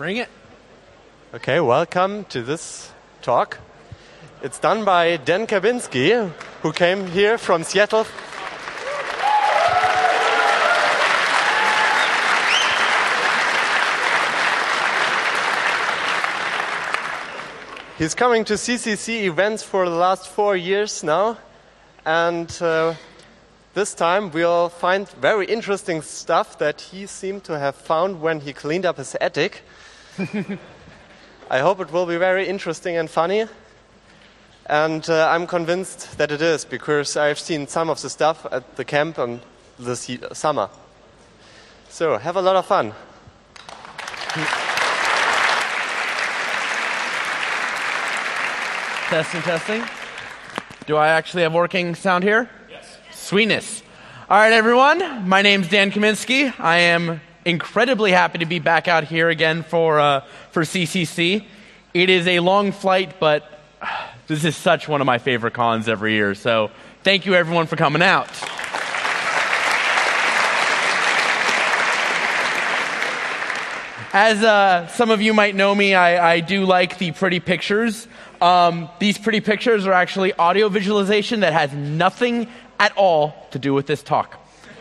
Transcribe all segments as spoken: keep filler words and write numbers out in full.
Bring it. Okay, welcome to this talk. It's done by Dan Kabinski, who came here from Seattle. He's coming to C C C events for the last four years now, and uh, this time we'll find very interesting stuff that he seemed to have found when he cleaned up his attic. I hope it will be very interesting and funny, and uh, I'm convinced that it is, because I've seen some of the stuff at the camp on this summer. So, have a lot of fun. Testing, testing. Do I actually have working sound here? Yes. Sweetness. All right, everyone. My name's Dan Kaminsky. I am incredibly happy to be back out here again for uh, for C C C. It is a long flight, but uh, this is such one of my favorite cons every year. So thank you, everyone, for coming out. As uh, some of you might know me, I, I do like the pretty pictures. Um, these pretty pictures are actually audio visualization that has nothing at all to do with this talk.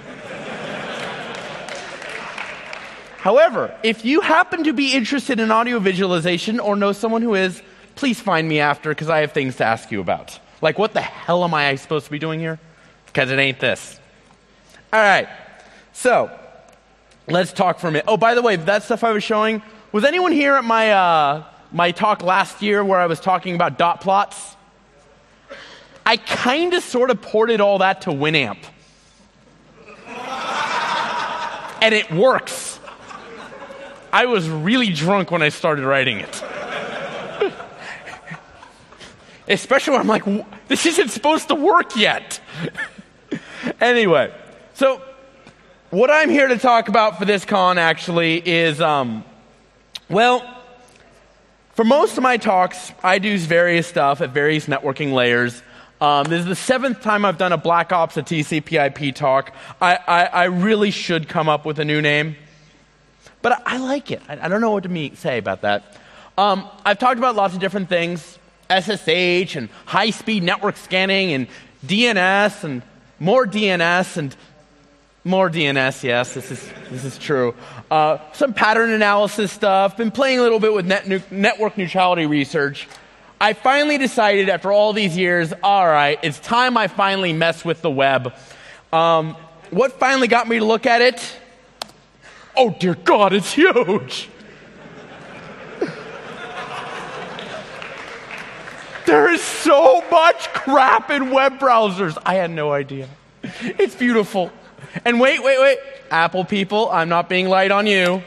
However, if you happen to be interested in audio visualization or know someone who is, please find me after, because I have things to ask you about. Like, what the hell am I supposed to be doing here? Because it ain't this. All right. So, let's talk for a minute. Oh, by the way, that stuff I was showing, was anyone here at my uh, my talk last year where I was talking about dot plots? I kind of sort of ported all that to Winamp. And it works. I was really drunk when I started writing it. Especially when I'm like, this isn't supposed to work yet. Anyway, so what I'm here to talk about for this con actually is, um, well, for most of my talks, I do various stuff at various networking layers. Um, this is the seventh time I've done a Black Ops, a T C P I P talk. I, I, I really should come up with a new name. But I, I like it. I, I don't know what to me, say about that. Um, I've talked about lots of different things. S S H and high-speed network scanning and D N S and more D N S and more D N S, yes, this is this is true. Uh, some pattern analysis stuff. Been playing a little bit with net nu- network neutrality research. I finally decided after all these years, all right, it's time I finally mess with the web. Um, what finally got me to look at it? Oh, dear God, it's huge. There is so much crap in web browsers. I had no idea. It's beautiful. And wait, wait, wait. Apple people, I'm not being light on you.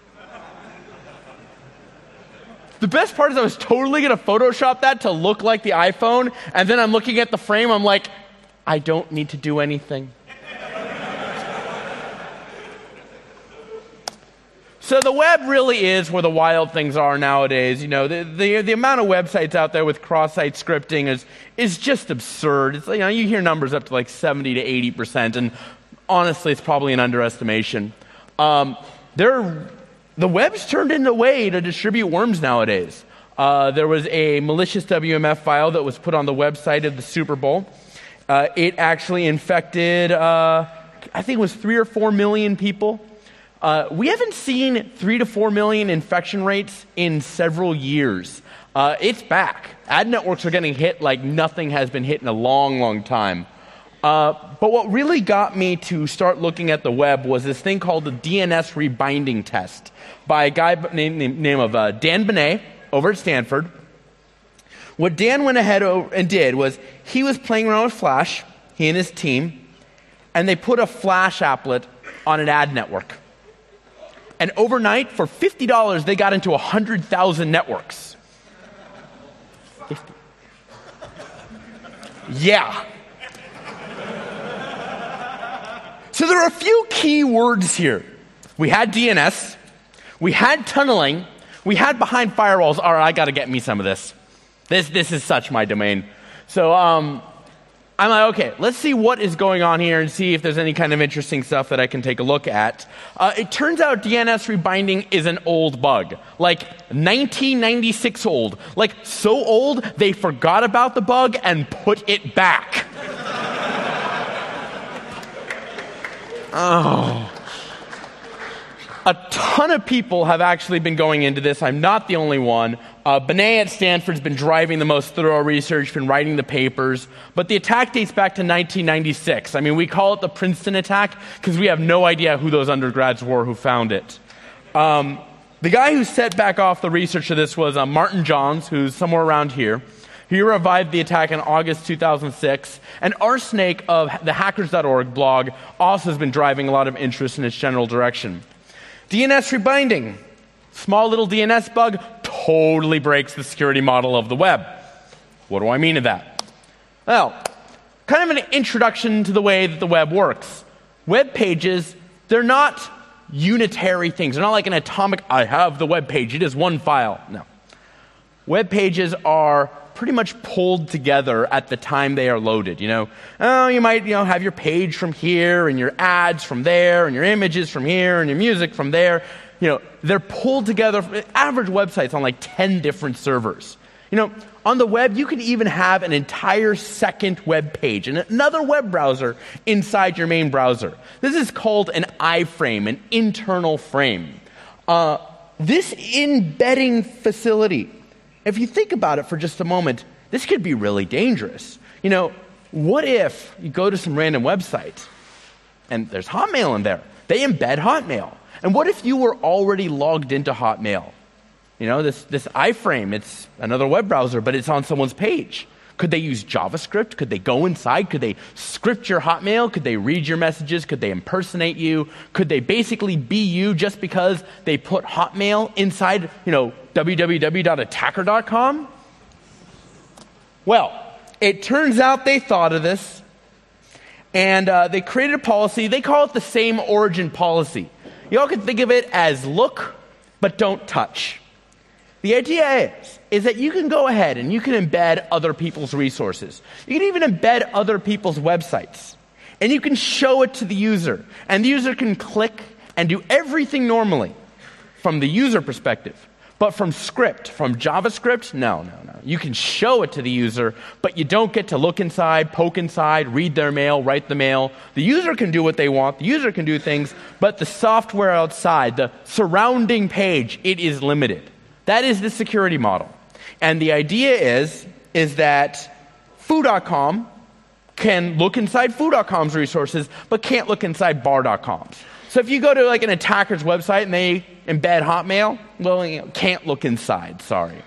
The best part is I was totally going to Photoshop that to look like the iPhone, and then I'm looking at the frame, I'm like, I don't need to do anything. So the web really is where the wild things are nowadays. You know, the the, the amount of websites out there with cross-site scripting is is just absurd. It's, you know, you hear numbers up to like seventy to eighty percent, and honestly, it's probably an underestimation. Um, there, the web's turned into a way to distribute worms nowadays. Uh, there was a malicious W M F file that was put on the website of the Super Bowl. Uh, it actually infected, uh, I think it was three or four million people. Uh, we haven't seen three to four million infection rates in several years. Uh, it's back. Ad networks are getting hit like nothing has been hit in a long, long time. Uh, but what really got me to start looking at the web was this thing called the D N S rebinding test by a guy named name, name of uh, Dan Benet over at Stanford. What Dan went ahead and did was he was playing around with Flash, he and his team, and they put a Flash applet on an ad network. And overnight, for fifty dollars, they got into one hundred thousand networks. fifty Yeah. So there are a few key words here. We had D N S. We had tunneling. We had behind firewalls. All right, I got to get me some of this. This this is such my domain. So um, I'm like, okay, let's see what is going on here and see if there's any kind of interesting stuff that I can take a look at. Uh, it turns out D N S rebinding is an old bug, like nineteen ninety-six old. Like so old, they forgot about the bug and put it back. Oh. A ton of people have actually been going into this. I'm not the only one. Uh, Benet at Stanford's been driving the most thorough research, been writing the papers. But the attack dates back to nineteen ninety-six. I mean, we call it the Princeton attack because we have no idea who those undergrads were who found it. Um, the guy who set back off the research of this was uh, Martin Johns, who's somewhere around here. He revived the attack in August two thousand six. And Arsnake of the hackers dot org blog also has been driving a lot of interest in its general direction. D N S rebinding. Small little D N S bug totally breaks the security model of the web. What do I mean by that? Well, kind of an introduction to the way that the web works. Web pages, they're not unitary things. They're not like an atomic, I have the web page, it is one file. No. Web pages are pretty much pulled together at the time they are loaded. You know, oh, you might you know have your page from here, and your ads from there, and your images from here, and your music from there. You know, they're pulled together. Average websites on like ten different servers. You know, on the web, you can even have an entire second web page and another web browser inside your main browser. This is called an iframe, an internal frame. Uh, this embedding facility, if you think about it for just a moment, this could be really dangerous. You know, what if you go to some random website and there's Hotmail in there? They embed Hotmail. And what if you were already logged into Hotmail? You know, this, this iframe, it's another web browser, but it's on someone's page. Could they use JavaScript? Could they go inside? Could they script your Hotmail? Could they read your messages? Could they impersonate you? Could they basically be you just because they put Hotmail inside, you know, w w w dot attacker dot com? Well, it turns out they thought of this, and uh, they created a policy. They call it the same origin policy. You all can think of it as look, but don't touch. The idea is, is that you can go ahead and you can embed other people's resources. You can even embed other people's websites. And you can show it to the user. And the user can click and do everything normally from the user perspective. But from script, from JavaScript, no, no, no. You can show it to the user, but you don't get to look inside, poke inside, read their mail, write the mail. The user can do what they want. The user can do things, but the software outside, the surrounding page, it is limited. That is the security model. And the idea is, is that foo dot com can look inside foo dot com's resources, but can't look inside bar dot com's. So if you go to like an attacker's website and they embed Hotmail, well, you know, can't look inside, sorry.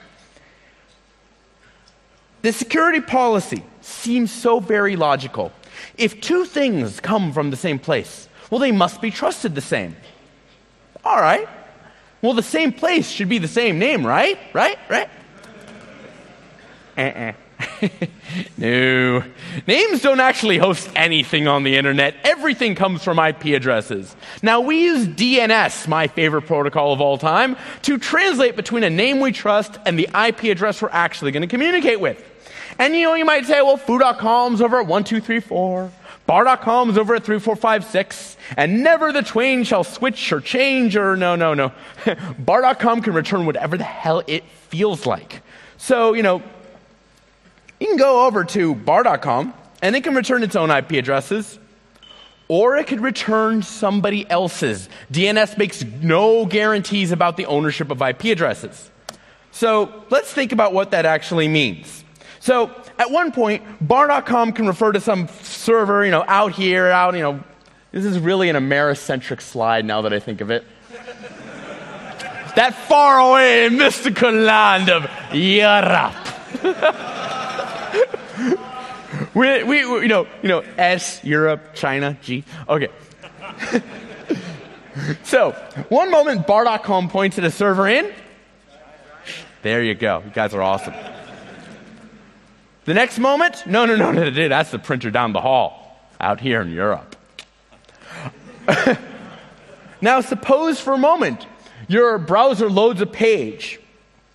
The security policy seems so very logical. If two things come from the same place, well, they must be trusted the same. All right. Well, the same place should be the same name, right? Right? Right? Uh-uh. No. Names don't actually host anything on the internet. Everything comes from I P addresses. Now, we use D N S, my favorite protocol of all time, to translate between a name we trust and the I P address we're actually going to communicate with. And, you know, you might say, well, foo dot com's over at one two three four. bar dot com's over at three four five six, and never the twain shall switch or change or no, no, no. bar dot com can return whatever the hell it feels like. So, you know, you can go over to bar dot com, and it can return its own I P addresses, or it could return somebody else's. D N S makes no guarantees about the ownership of I P addresses. So let's think about what that actually means. So at one point, bar dot com can refer to some server, you know, out here, out, you know. This is really an Americentric slide now that I think of it. That far away mystical land of Europe. we, we, we, you know, you know, S, Europe, China, G. Okay. So, one moment, bar dot com points at a server in. There you go. You guys are awesome. The next moment, no, no, no, no, no, that's the printer down the hall, out here in Europe. Now, suppose for a moment your browser loads a page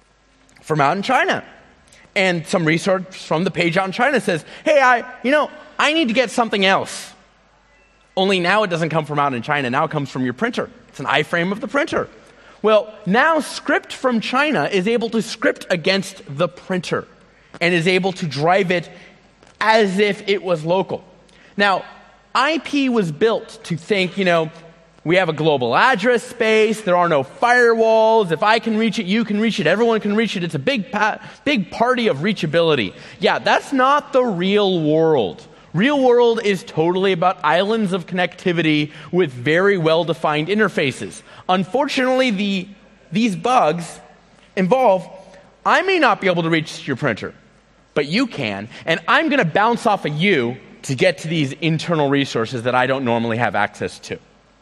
from out in China, and some resource from the page out in China says, hey, I, you know, I need to get something else. Only now it doesn't come from out in China. Now it comes from your printer. It's an iframe of the printer. Well, now script from China is able to script against the printer and is able to drive it as if it was local. Now, I P was built to think, you know, we have a global address space. There are no firewalls. If I can reach it, you can reach it. Everyone can reach it. It's a big, pa- big party of reachability. Yeah, that's not the real world. Real world is totally about islands of connectivity with very well-defined interfaces. Unfortunately, the, these bugs involve, I may not be able to reach your printer, but you can, and I'm going to bounce off of you to get to these internal resources that I don't normally have access to.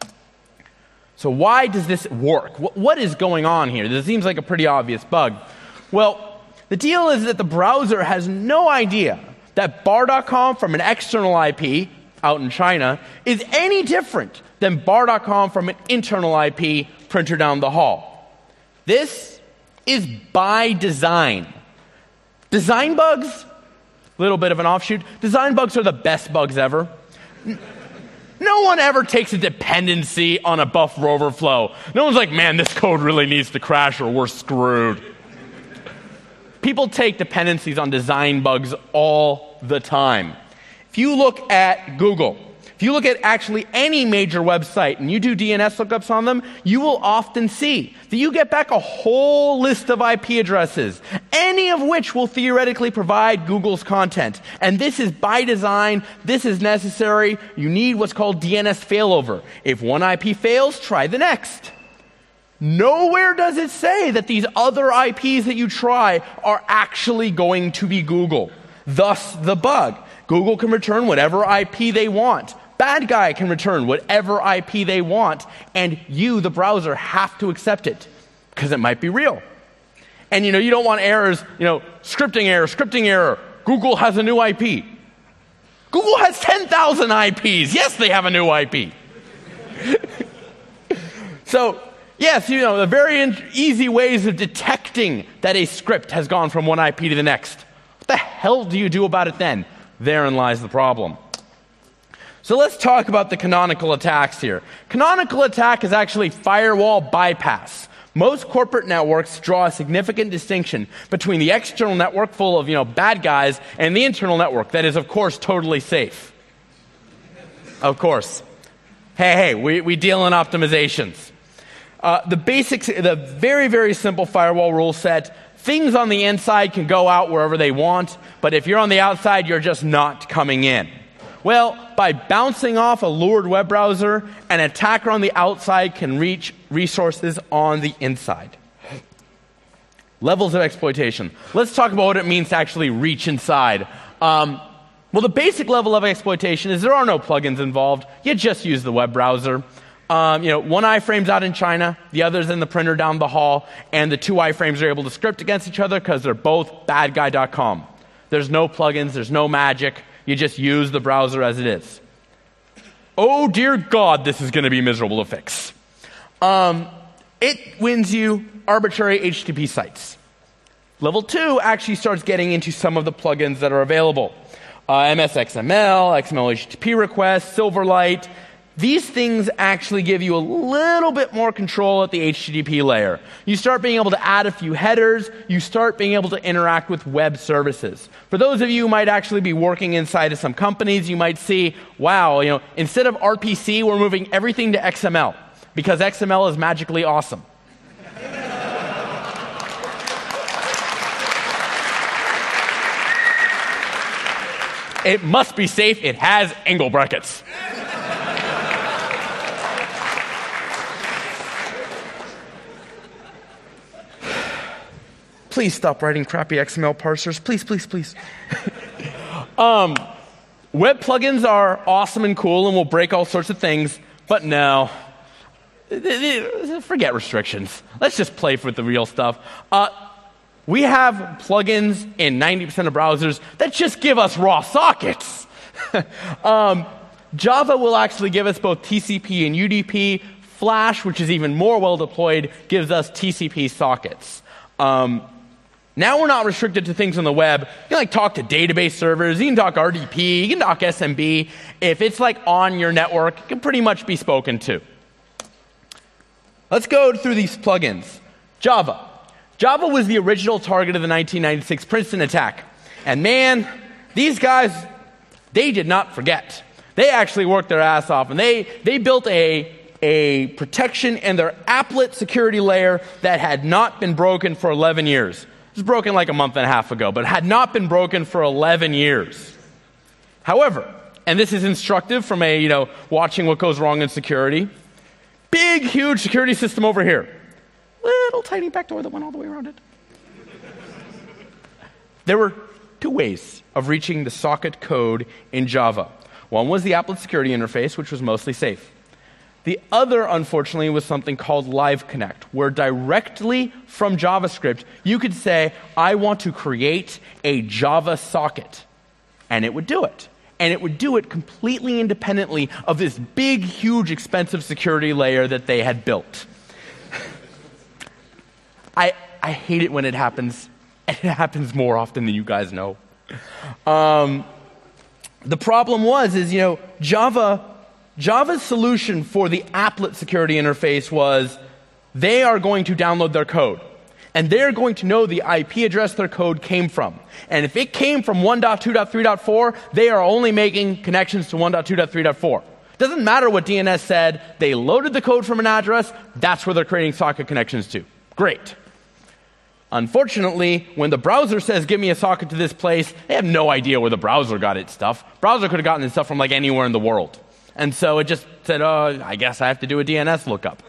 So why does this work? What is going on here? This seems like a pretty obvious bug. Well, the deal is that the browser has no idea that bar dot com from an external I P out in China is any different than bar dot com from an internal I P printer down the hall. This is by design. Design bugs, little bit of an offshoot. Design bugs are the best bugs ever. No one ever takes a dependency on a buffer overflow. No one's like, man, this code really needs to crash or we're screwed. People take dependencies on design bugs all the time. If you look at Google, if you look at actually any major website and you do D N S lookups on them, you will often see that you get back a whole list of I P addresses, any of which will theoretically provide Google's content. And this is by design. This is necessary. You need what's called D N S failover. If one I P fails, try the next. Nowhere does it say that these other I Ps that you try are actually going to be Google. Thus, the bug. Google can return whatever I P they want. Bad guy can return whatever I P they want, and you, the browser, have to accept it because it might be real. And you know, you don't want errors, you know, scripting error, scripting error. Google has a new I P. Google has ten thousand I Ps. Yes, they have a new I P. So, yes, you know, the very in- easy ways of detecting that a script has gone from one I P to the next. What the hell do you do about it then? Therein lies the problem. So let's talk about the canonical attacks here. Canonical attack is actually firewall bypass. Most corporate networks draw a significant distinction between the external network full of, you know, bad guys and the internal network that is, of course, totally safe. Of course. Hey, hey, we, we deal in optimizations. Uh, the basics, the very, very simple firewall rule set, things on the inside can go out wherever they want, but if you're on the outside, you're just not coming in. Well, by bouncing off a lured web browser, an attacker on the outside can reach resources on the inside. Levels of exploitation. Let's talk about what it means to actually reach inside. Um, well, the basic level of exploitation is there are no plugins involved. You just use the web browser. Um, you know, one iframe's out in China, the other's in the printer down the hall, and the two iframes are able to script against each other because they're both bad guy dot com. There's no plugins, there's no magic. You just use the browser as it is. Oh, dear God, this is going to be miserable to fix. Um, it wins you arbitrary H T T P sites. Level two actually starts getting into some of the plugins that are available. Uh, M S X M L, X M L H T T P requests, Silverlight. These things actually give you a little bit more control at the H T T P layer. You start being able to add a few headers. You start being able to interact with web services. For those of you who might actually be working inside of some companies, you might see, wow, you know, instead of R P C, we're moving everything to X M L because X M L is magically awesome. It must be safe. It has angle brackets. Please stop writing crappy X M L parsers. Please, please, please. um, web plugins are awesome and cool and will break all sorts of things, but no. Forget restrictions. Let's just play with the real stuff. Uh, we have plugins in ninety percent of browsers that just give us raw sockets. um, Java will actually give us both T C P and U D P. Flash, which is even more well deployed, gives us T C P sockets. Um, Now we're not restricted to things on the web. You can like talk to database servers, you can talk R D P, you can talk S M B. If it's like on your network, it can pretty much be spoken to. Let's go through these plugins. Java. Java was the original target of the nineteen ninety-six Princeton attack. And man, these guys, they did not forget. They actually worked their ass off, and they, they built a, a protection in their applet security layer that had not been broken for eleven years. It was broken like a month and a half ago, but had not been broken for eleven years. However, and this is instructive from a, you know, watching what goes wrong in security, big, huge security system over here. Little tiny backdoor that went all the way around it. There were two ways of reaching the socket code in Java. One was the applet security interface, which was mostly safe. The other, unfortunately, was something called Live Connect, where directly from JavaScript, you could say, I want to create a Java socket. And it would do it. And it would do it completely independently of this big, huge, expensive security layer that they had built. I, I hate it when it happens. And it happens more often than you guys know. Um, the problem was, is, you know, Java... Java's solution for the applet security interface was they are going to download their code. And they're going to know the I P address their code came from. And if it came from one dot two dot three dot four, they are only making connections to one dot two dot three dot four. Doesn't matter what D N S said. They loaded the code from an address. That's where they're creating socket connections to. Great. Unfortunately, when the browser says, give me a socket to this place, they have no idea where the browser got its stuff. Browser could have gotten its stuff from like anywhere in the world. And so it just said, oh, I guess I have to do a D N S lookup.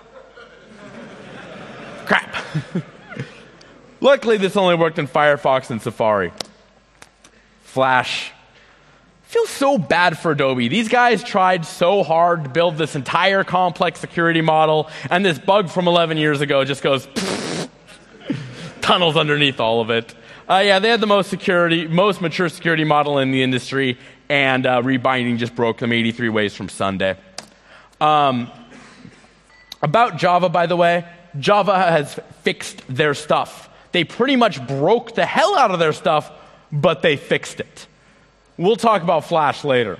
Crap. Luckily, this only worked in Firefox and Safari. Flash. Feels so bad for Adobe. These guys tried so hard to build this entire complex security model, and this bug from eleven years ago just goes tunnels underneath all of it. Uh, yeah, they had the most security, most mature security model in the industry, and uh, rebinding just broke them eighty-three ways from Sunday. Um, about Java, by the way, Java has fixed their stuff. They pretty much broke the hell out of their stuff, but they fixed it. We'll talk about Flash later.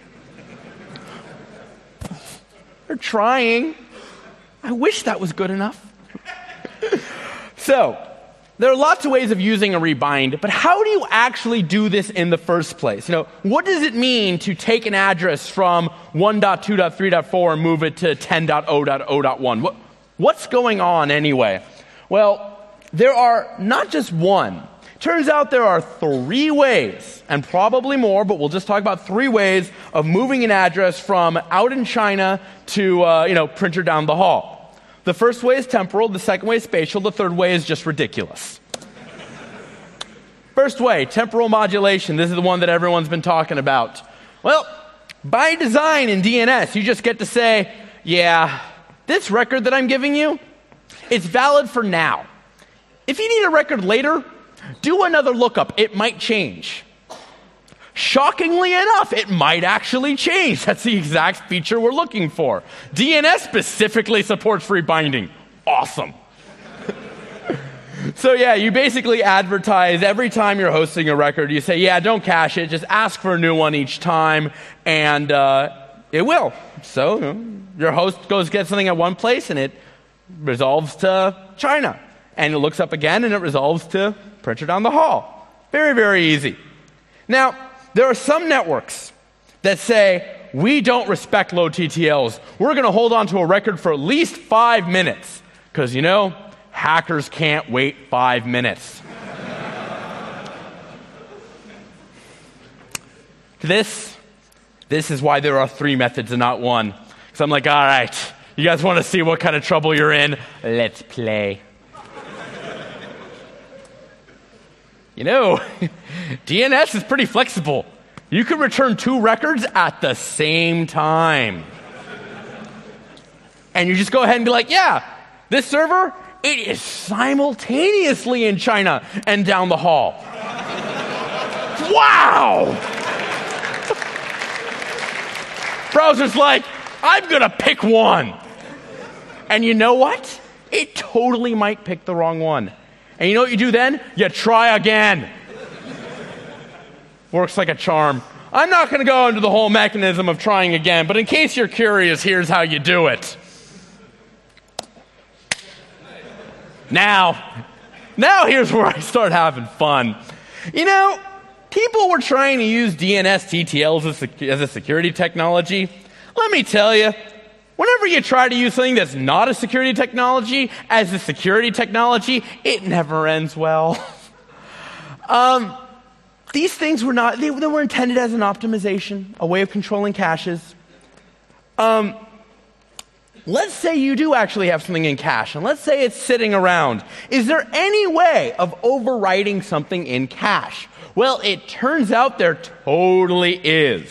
They're trying. I wish that was good enough. So, there are lots of ways of using a rebind, but how do you actually do this in the first place? You know, what does it mean to take an address from one dot two dot three dot four and move it to ten dot zero dot zero dot one? What, what's going on anyway? Well, there are not just one. Turns out there are three ways, and probably more, but we'll just talk about three ways of moving an address from out in China to, uh, you know, printer down the hall. The first way is temporal, the second way is spatial, the third way is just ridiculous. First way, temporal modulation. This is the one that everyone's been talking about. Well, by design in D N S, you just get to say, yeah, this record that I'm giving you, it's valid for now. If you need a record later, do another lookup. It might change. Shockingly enough, it might actually change. That's the exact feature we're looking for. D N S specifically supports rebinding. Awesome. So yeah, you basically advertise every time you're hosting a record. You say, yeah, don't cache it. Just ask for a new one each time, and uh, it will. So you know, your host goes get something at one place, and it resolves to China. And it looks up again, and it resolves to printer down the hall. Very, very easy. Now, there are some networks that say, we don't respect low T T Ls. We're going to hold on to a record for at least five minutes. Because, you know, hackers can't wait five minutes. This, this is why there are three methods and not one. Because I'm like, all right, you guys want to see what kind of trouble you're in? Let's play. You know, D N S is pretty flexible. You can return two records at the same time. And you just go ahead and be like, yeah, this server, it is simultaneously in China and down the hall. Wow! Browser's like, I'm going to pick one. And you know what? It totally might pick the wrong one. And you know what you do then? You try again. Works like a charm. I'm not going to go into the whole mechanism of trying again, but in case you're curious, here's how you do it. Now, now here's where I start having fun. You know, people were trying to use D N S T T Ls as a, as a security technology. Let me tell you, whenever you try to use something that's not a security technology as a security technology, it never ends well. um, these things were not, they, they were intended as an optimization, a way of controlling caches. Um, let's say you do actually have something in cache, and let's say it's sitting around. Is there any way of overwriting something in cache? Well, it turns out there totally is.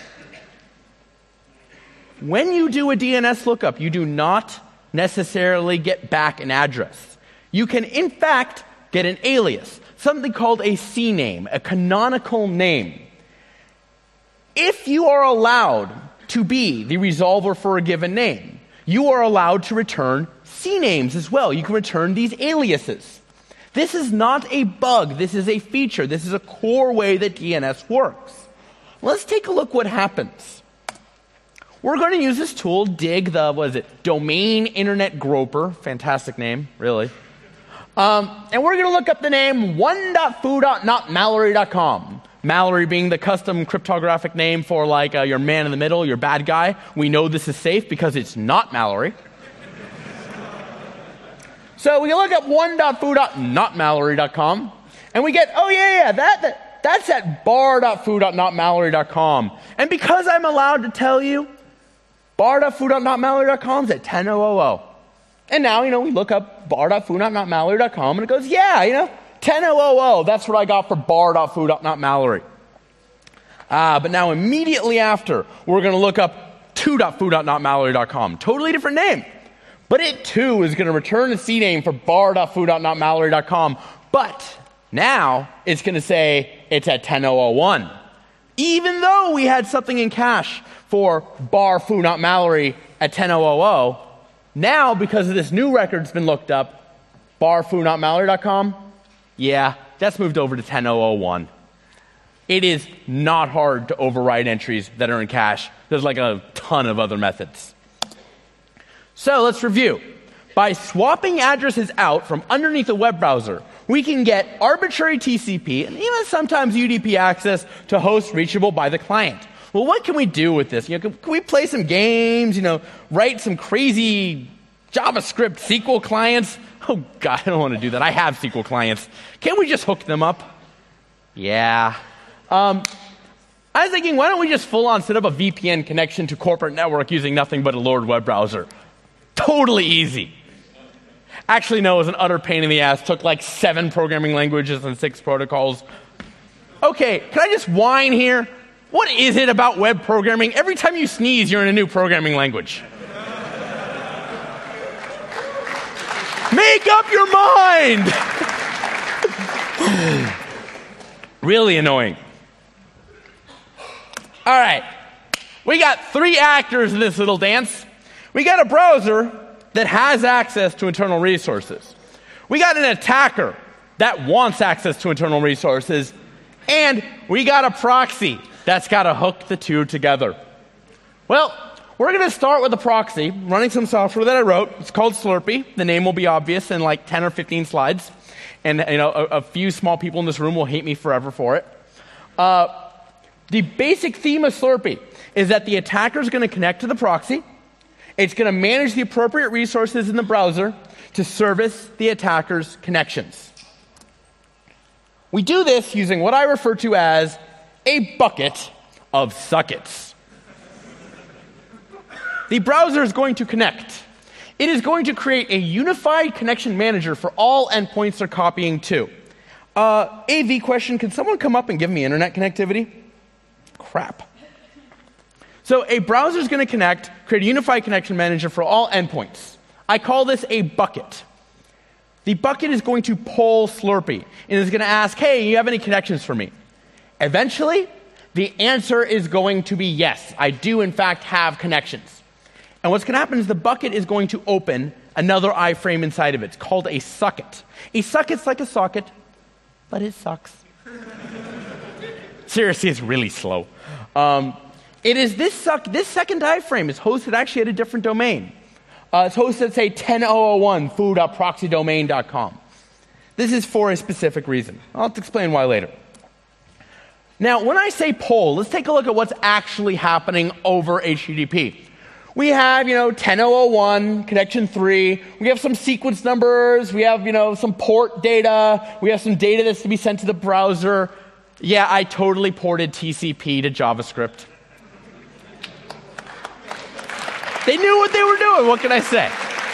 When you do a D N S lookup, you do not necessarily get back an address. You can, in fact, get an alias, something called a C name, a canonical name. If you are allowed to be the resolver for a given name, you are allowed to return C names as well. You can return these aliases. This is not a bug. This is a feature. This is a core way that D N S works. Let's take a look what happens. We're going to use this tool, dig the, what is it, Domain Internet Groper. Fantastic name, really. Um, and we're going to look up the name one dot foo dot not mallory dot com. Mallory being the custom cryptographic name for like uh, your man in the middle, your bad guy. We know this is safe because it's not Mallory. So we look up one dot foo dot not mallory dot com, and we get, oh yeah, yeah, that, that that's at bar dot foo dot not mallory dot com. And because I'm allowed to tell you, bar dot foo dot not mallory dot com is at ten thousand. And now, you know, we look up bar dot foo dot not mallory dot com, and it goes, yeah, you know, ten thousand, that's what I got for bar dot foo dot not mallory. Ah, but now immediately after, we're going to look up two dot foo dot not mallory dot com. Totally different name. But it too is going to return a C name for bar dot foo dot not mallory dot com. But now it's going to say it's at ten thousand one. Even though we had something in cache for bar foo not mallory at ten thousand, now because of this new record that's been looked up, bar foo not mallory dot com, yeah, that's moved over to ten thousand one. It is not hard to overwrite entries that are in cache. There's like a ton of other methods. So let's review. By swapping addresses out from underneath a web browser, we can get arbitrary T C P and even sometimes U D P access to hosts reachable by the client. Well, what can we do with this? You know, can, can we play some games, you know, write some crazy JavaScript S Q L clients? Oh, God, I don't want to do that. I have S Q L clients. Can't we just hook them up? Yeah. Um, I was thinking, why don't we just full-on set up a V P N connection to corporate network using nothing but a Lord web browser? Totally easy. Actually, no, it was an utter pain in the ass. Took like seven programming languages and six protocols. Okay, can I just whine here? What is it about web programming? Every time you sneeze, you're in a new programming language. Make up your mind! Really annoying. All right, we got three actors in this little dance. We got a browser that has access to internal resources. We got an attacker that wants access to internal resources. And we got a proxy that's got to hook the two together. Well, we're going to start with a proxy, running some software that I wrote. It's called Slurpee. The name will be obvious in like ten or fifteen slides. And you know, a, a few small people in this room will hate me forever for it. Uh, the basic theme of Slurpee is that the attacker is going to connect to the proxy. It's going to manage the appropriate resources in the browser to service the attacker's connections. We do this using what I refer to as a bucket of sockets. The browser is going to connect. It is going to create a unified connection manager for all endpoints they're copying to. Uh, A V question, can someone come up and give me internet connectivity? Crap. So a browser is going to connect, create a unified connection manager for all endpoints. I call this a bucket. The bucket is going to poll Slurpee and is going to ask, hey, you have any connections for me? Eventually, the answer is going to be yes. I do, in fact, have connections. And what's going to happen is the bucket is going to open another iframe inside of it. It's called a socket. A socket's like a socket, but it sucks. Seriously, it's really slow. Um, it is this suck. This second iframe is hosted actually at a different domain. Uh, it's hosted at, say, ten dot zero dot one foo dot proxy domain dot com. This is for a specific reason. I'll explain why later. Now, when I say poll, let's take a look at what's actually happening over H T T P. We have, you know, ten dot zero dot one, connection three. We have some sequence numbers. We have, you know, some port data. We have some data that's to be sent to the browser. Yeah, I totally ported T C P to JavaScript. They knew what they were doing. What can I say?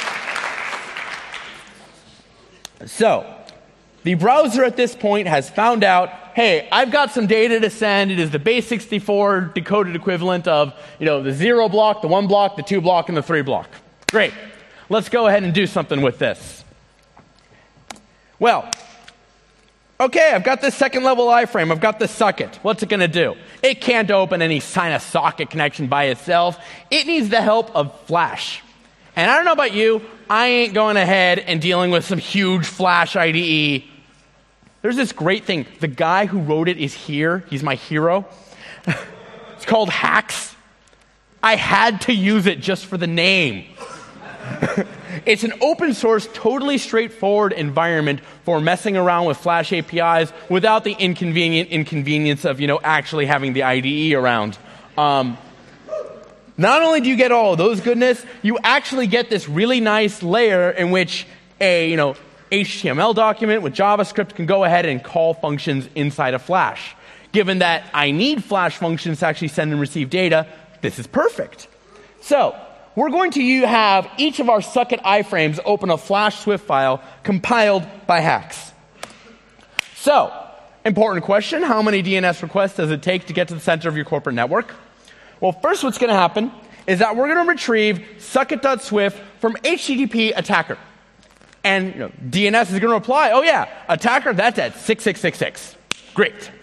So, the browser at this point has found out, hey, I've got some data to send. It is the base sixty-four decoded equivalent of, you know, the zero block, the one block, the two block, and the three block. Great. Let's go ahead and do something with this. Well, okay, I've got this second level iframe. I've got this socket. What's it going to do? It can't open any kind of socket connection by itself. It needs the help of Flash. And I don't know about you, I ain't going ahead and dealing with some huge Flash I D E. There's this great thing. The guy who wrote it is here. He's my hero. It's called Hax. I had to use it just for the name. It's an open source, totally straightforward environment for messing around with Flash A P Is without the inconvenient inconvenience of, you know, actually having the I D E around. Um, not only do you get all of those goodness, you actually get this really nice layer in which a, you know, H T M L document with JavaScript can go ahead and call functions inside of Flash. Given that I need Flash functions to actually send and receive data, this is perfect. So, we're going to have each of our socket iframes open a Flash Swift file compiled by Hax. So, important question, how many D N S requests does it take to get to the center of your corporate network? Well, first what's going to happen is that we're going to retrieve socket.swift from H T T P attacker. And you know, D N S is going to reply, oh yeah, attacker, that's at six six six six. Great.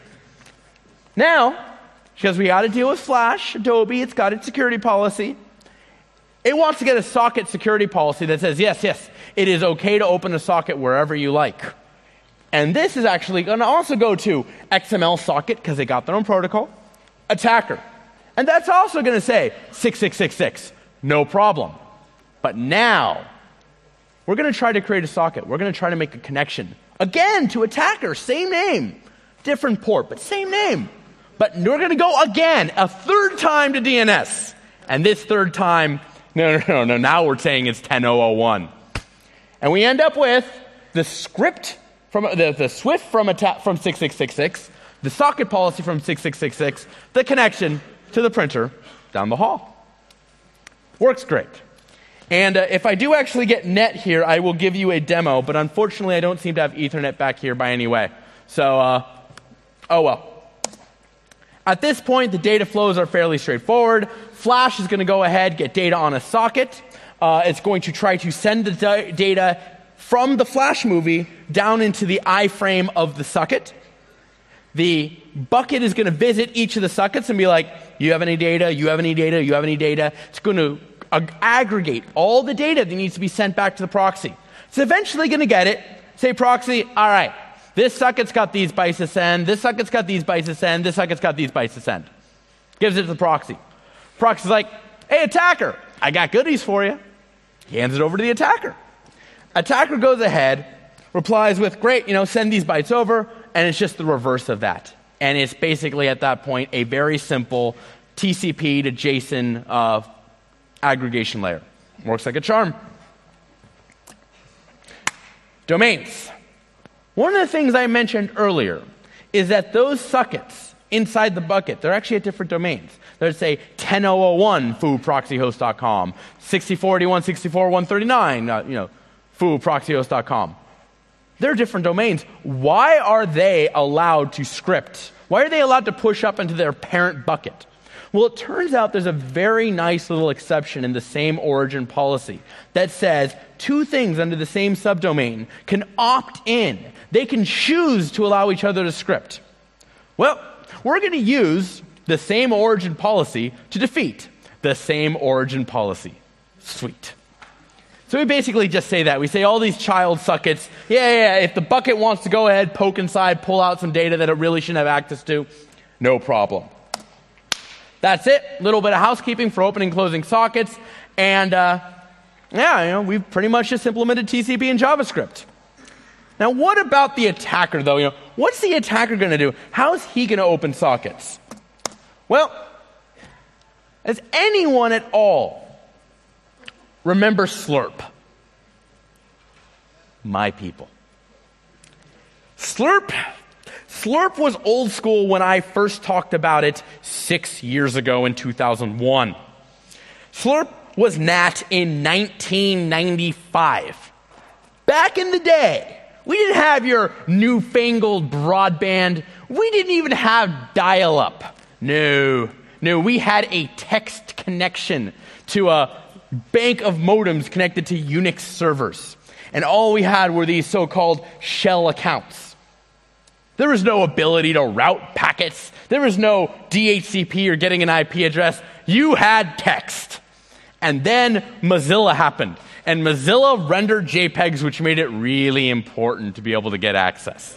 Now, because we got to deal with Flash, Adobe, it's got its security policy. It wants to get a socket security policy that says, yes, yes, it is okay to open a socket wherever you like. And this is actually going to also go to X M L socket, because they got their own protocol, attacker. And that's also going to say six six six six, no problem. But now, we're going to try to create a socket. We're going to try to make a connection. Again, to attacker, same name. Different port, but same name. But we're going to go again, a third time to D N S. And this third time, no, no, no, no, now we're saying it's ten dot zero dot one. And we end up with the script, from the, the Swift from, atta- from six six six six, the socket policy from six six six six, the connection to the printer down the hall. Works great. And uh, if I do actually get net here, I will give you a demo, but unfortunately I don't seem to have Ethernet back here by any way. So, uh, oh well. At this point, the data flows are fairly straightforward. Flash is going to go ahead, get data on a socket. Uh, it's going to try to send the da- data from the Flash movie down into the iframe of the socket. The bucket is going to visit each of the sockets and be like, you have any data, you have any data, you have any data. It's going to ag- aggregate all the data that needs to be sent back to the proxy. It's eventually going to get it, say proxy, all right, this socket's got these bytes to send, this socket's got these bytes to send, this socket's got these bytes to send. Gives it to the proxy. Proxy's like, hey, attacker, I got goodies for you. He hands it over to the attacker. Attacker goes ahead, replies with, great, you know, send these bytes over, and it's just the reverse of that. And it's basically, at that point, a very simple T C P to JSON uh, aggregation layer. Works like a charm. Domains. One of the things I mentioned earlier is that those sockets inside the bucket, they're actually at different domains. There's, say, ten dot zero dot one foo proxy host dot com, sixty-four eighty-one dot sixty-four dot one thirty-nine, uh, you know, foo proxy host dot com. They're different domains. Why are they allowed to script? Why are they allowed to push up into their parent bucket? Well, it turns out there's a very nice little exception in the same origin policy that says two things under the same subdomain can opt in. They can choose to allow each other to script. Well, we're going to use the same origin policy to defeat the same origin policy. Sweet. So we basically just say that. We say all these child sockets, yeah, yeah, yeah, if the bucket wants to go ahead, poke inside, pull out some data that it really shouldn't have access to, no problem. That's it. A little bit of housekeeping for opening and closing sockets. And uh, yeah, you know, we've pretty much just implemented T C P and JavaScript. Now, what about the attacker, though? You know, what's the attacker going to do? How is he going to open sockets? Well, has anyone at all remember Slurp? My people. Slurp, Slurp was old school when I first talked about it six years ago in two thousand one. Slurp was N A T in nineteen ninety-five. Back in the day, we didn't have your newfangled broadband. We didn't even have dial-up. No, no, we had a text connection to a bank of modems connected to Unix servers. And all we had were these so-called shell accounts. There was no ability to route packets. There was no D H C P or getting an I P address. You had text. And then Mozilla happened. And Mozilla rendered JPEGs, which made it really important to be able to get access.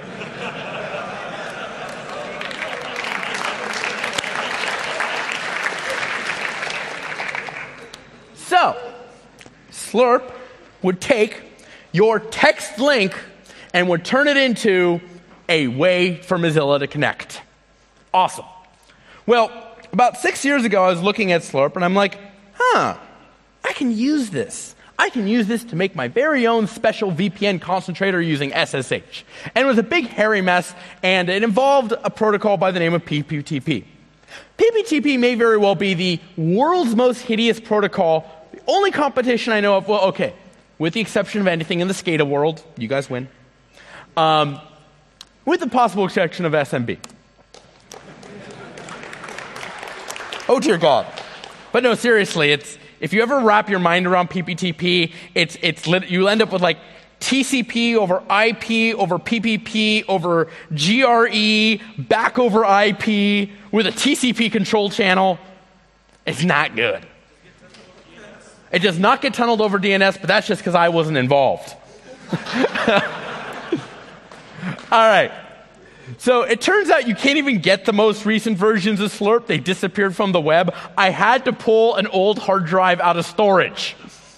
So, Slurp would take your text link and would turn it into a way for Mozilla to connect. Awesome. Well, about six years ago, I was looking at Slurp, and I'm like, huh, I can use this. I can use this to make my very own special V P N concentrator using S S H. And it was a big, hairy mess, and it involved a protocol by the name of P P T P. P P T P may very well be the world's most hideous protocol. The only competition I know of, well, okay, with the exception of anything in the SCADA world, you guys win, um, with the possible exception of S M B. Oh, dear God. But no, seriously, it's if you ever wrap your mind around P P T P, it's it's lit, you end up with like T C P over I P over P P P over G R E back over I P with a T C P control channel. It's not good. It does not get tunneled over D N S, but that's just because I wasn't involved. All right. So it turns out you can't even get the most recent versions of Slurp. They disappeared from the web. I had to pull an old hard drive out of storage.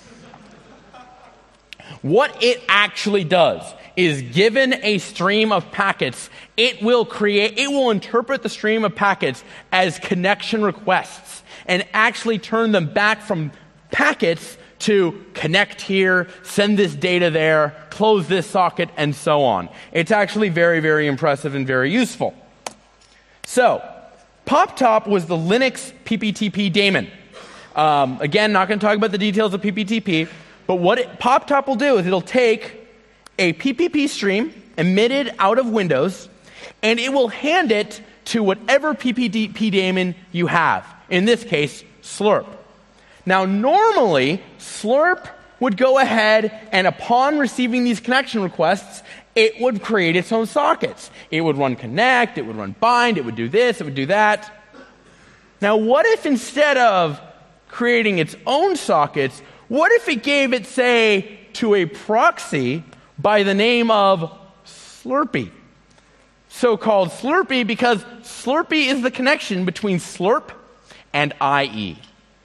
What it actually does is, given a stream of packets, it will create, it will interpret the stream of packets as connection requests and actually turn them back from packets to connect here, send this data there, close this socket, and so on. It's actually very, very impressive and very useful. So, PopTop was the Linux P P T P daemon. Um, again, not going to talk about the details of P P T P, but what it, PopTop will do is it'll take a P P P stream emitted out of Windows, and it will hand it to whatever P P T P daemon you have. In this case, Slurp. Now, normally, Slurp would go ahead and upon receiving these connection requests, it would create its own sockets. It would run connect, it would run bind, it would do this, it would do that. Now, what if instead of creating its own sockets, what if it gave it, say, to a proxy by the name of Slurpee? So-called Slurpee because Slurpee is the connection between Slurp and I E.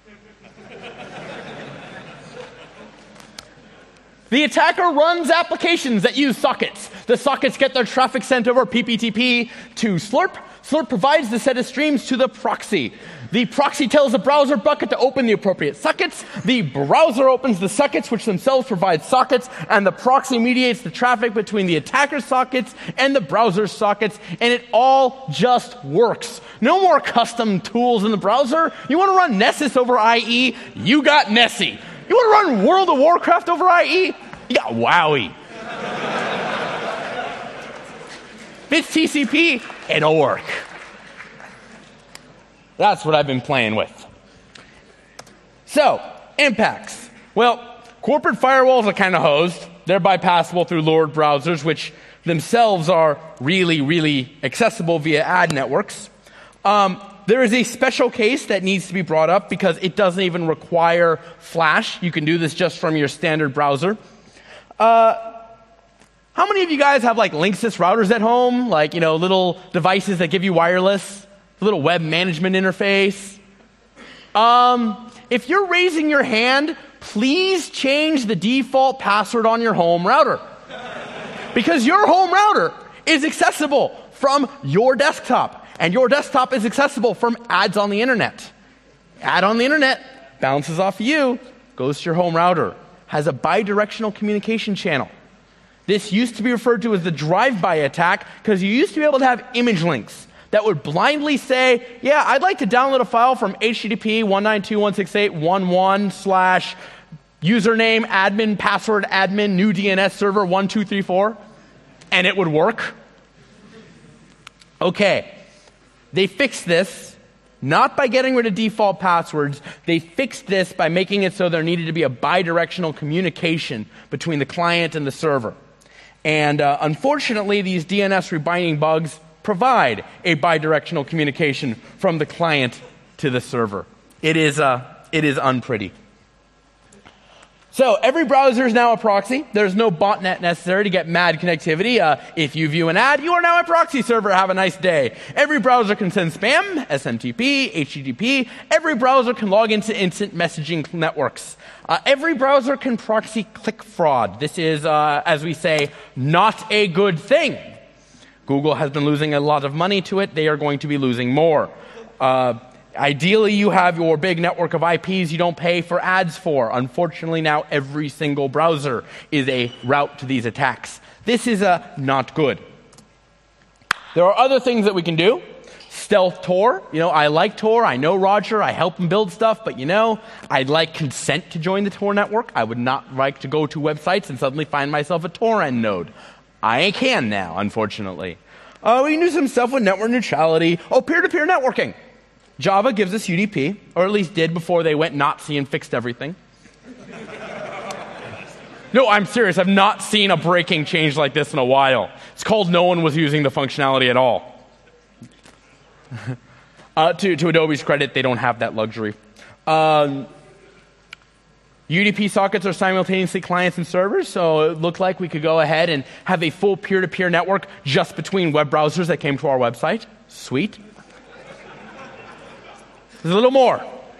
The attacker runs applications that use sockets. The sockets get their traffic sent over P P T P to Slurp. Slurp provides the set of streams to the proxy. The proxy tells the browser bucket to open the appropriate sockets. The browser opens the sockets, which themselves provide sockets, and the proxy mediates the traffic between the attacker's sockets and the browser's sockets, and it all just works. No more custom tools in the browser. You want to run Nessus over I E? You got Nessie. You want to run World of Warcraft over I E? You got Wowie. If it's T C P, it'll work. That's what I've been playing with. So, impacts. Well, corporate firewalls are kind of hosed. They're bypassable through lowered browsers, which themselves are really, really accessible via ad networks. Um, there is a special case that needs to be brought up because it doesn't even require Flash. You can do this just from your standard browser. Uh, how many of you guys have like Linksys routers at home? Like, you know, little devices that give you wireless, a little web management interface? Um, if you're raising your hand, please change the default password on your home router. Because your home router is accessible from your desktop, and your desktop is accessible from ads on the internet. Ad on the internet bounces off of you, goes to your home router, has a bidirectional communication channel. This used to be referred to as the drive-by attack because you used to be able to have image links that would blindly say, yeah, I'd like to download a file from H T T P one ninety-two dot one sixty-eight dot eleven slash username, admin, password, admin, new D N S server one two three four, and it would work. Okay, they fixed this, not by getting rid of default passwords. They fixed this by making it so there needed to be a bidirectional communication between the client and the server. And uh, unfortunately, these D N S rebinding bugs provide a bidirectional communication from the client to the server. It is, uh, it is unpretty. So every browser is now a proxy. There's no botnet necessary to get mad connectivity. Uh, if you view an ad, you are now a proxy server. Have a nice day. Every browser can send spam, S M T P, H T T P. Every browser can log into instant messaging networks. Uh, every browser can proxy click fraud. This is, uh, as we say, not a good thing. Google has been losing a lot of money to it. They are going to be losing more. Uh, Ideally, you have your big network of I Ps you don't pay for ads for. Unfortunately, now every single browser is a route to these attacks. This is uh, not good. There are other things that we can do. Stealth Tor. You know, I like Tor. I know Roger. I help him build stuff. But, you know, I'd like consent to join the Tor network. I would not like to go to websites and suddenly find myself a Tor end node. I can now, unfortunately. Uh, we can do some stuff with network neutrality. Oh, peer-to-peer networking. Java gives us U D P, or at least did before they went Nazi and fixed everything. No, I'm serious. I've not seen a breaking change like this in a while. It's called no one was using the functionality at all. uh, to, to Adobe's credit, they don't have that luxury. Um, U D P sockets are simultaneously clients and servers, so it looked like we could go ahead and have a full peer-to-peer network just between web browsers that came to our website. Sweet. There's a little more.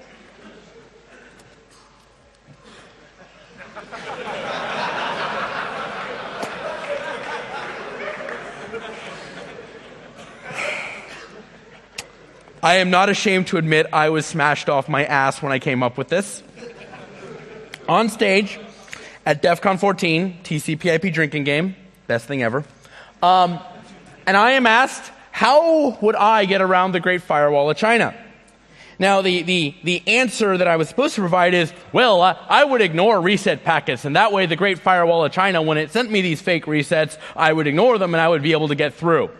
I am not ashamed to admit I was smashed off my ass when I came up with this. On stage at DEF CON fourteen, T C P I P drinking game, best thing ever. Um, and I am asked, how would I get around the Great Firewall of China? Now, the, the, the answer that I was supposed to provide is, well, uh, I would ignore reset packets, and that way the Great Firewall of China, when it sent me these fake resets, I would ignore them and I would be able to get through.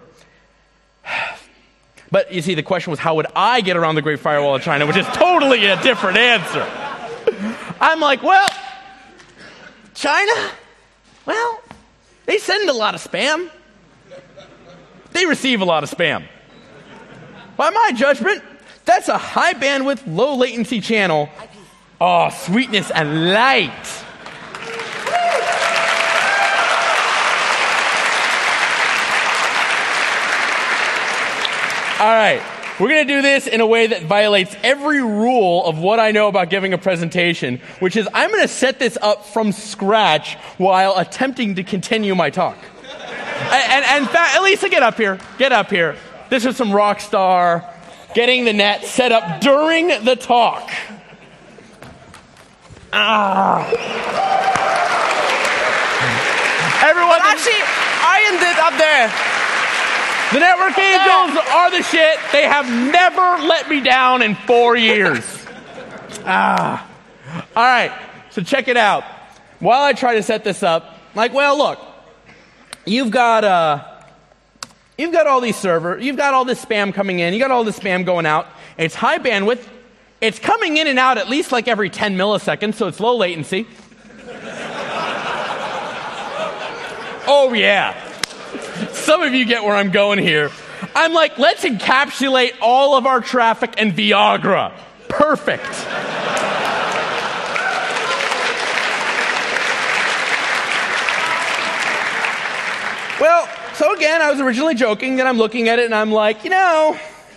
But you see, the question was, how would I get around the Great Firewall of China, which is totally a different answer. I'm like, well, China, well, they send a lot of spam. They receive a lot of spam. By my judgment, that's a high bandwidth, low latency channel. Oh, sweetness and light. All right, we're going to do this in a way that violates every rule of what I know about giving a presentation, which is I'm going to set this up from scratch while attempting to continue my talk. and, and, and fa- Elisa, get up here. Get up here. This is some rock star getting the net set up during the talk. Ah. Everyone, actually, I ended up there. The Network Angels are the shit. They have never let me down in four years. ah. All right, so check it out. While I try to set this up, like, well, look, you've got uh, you've got all these servers, you've got all this spam coming in, you got all this spam going out. It's high bandwidth. It's coming in and out at least like every ten milliseconds, so it's low latency. Oh yeah. Some of you get where I'm going here. I'm like, let's encapsulate all of our traffic in Viagra. Perfect. Well, so again, I was originally joking, then I'm looking at it and I'm like, you know,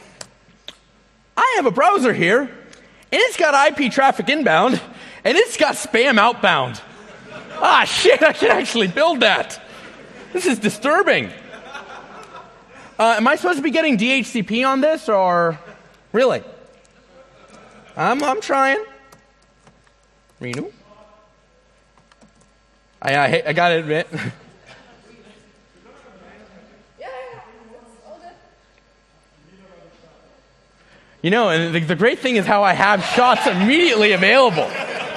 I have a browser here, and it's got I P traffic inbound, and it's got spam outbound. Ah, shit, I can actually build that. This is disturbing. Uh, am I supposed to be getting D H C P on this, or really? I'm, I'm trying. Renew. I, I, I gotta admit. You know, and the, the great thing is how I have shots immediately available.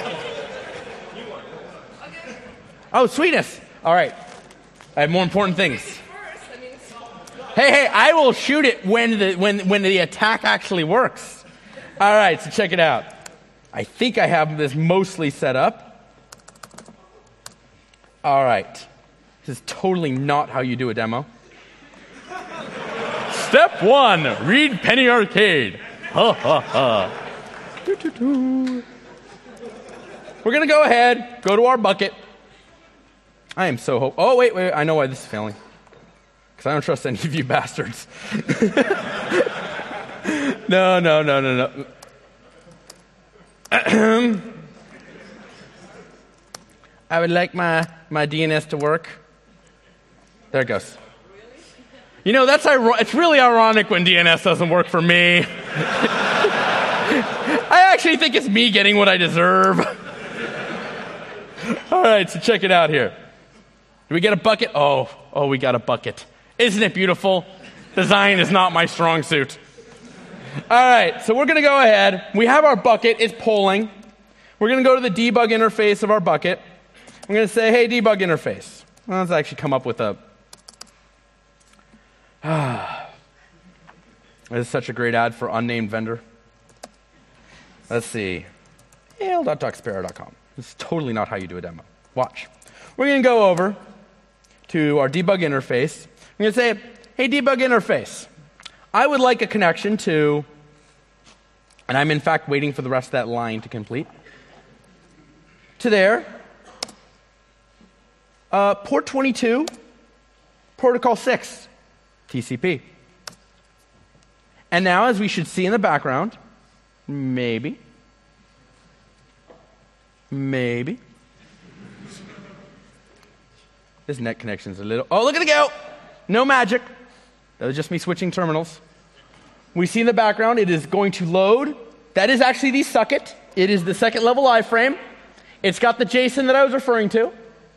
Oh, sweetness. All right. I have more important things. Hey, hey, I will shoot it when the, when, when the attack actually works. All right, so check it out. I think I have this mostly set up. All right. This is totally not how you do a demo. Step one, read Penny Arcade. Ha, ha, ha. Doo, doo, doo. We're going to go ahead, go to our bucket. I am so hope. Oh, wait, wait, I know why this is failing. Because I don't trust any of you bastards. no, no, no, no, no. I would like my, my D N S to work. There it goes. You know, that's it's really ironic when D N S doesn't work for me. I actually think it's me getting what I deserve. All right, so check it out here. Do we get a bucket? Oh, oh, we got a bucket. Isn't it beautiful? Design is not my strong suit. All right, so we're going to go ahead. We have our bucket. It's polling. We're going to go to the debug interface of our bucket. I'm going to say, hey, debug interface. Well, let's actually come up with a... Ah, this is such a great ad for unnamed vendor. Let's see. hail dot docsparrow dot com. This is totally not how you do a demo. Watch. We're going to go over to our debug interface. I'm going to say, hey, debug interface. I would like a connection to, and I'm in fact waiting for the rest of that line to complete, to there, uh, port twenty-two, protocol six. T C P. And now, as we should see in the background, maybe, maybe, this net connection is a little, oh, look at the go! No magic. That was just me switching terminals. We see in the background, it is going to load. That is actually the socket. It is the second level iframe. It's got the JSON that I was referring to.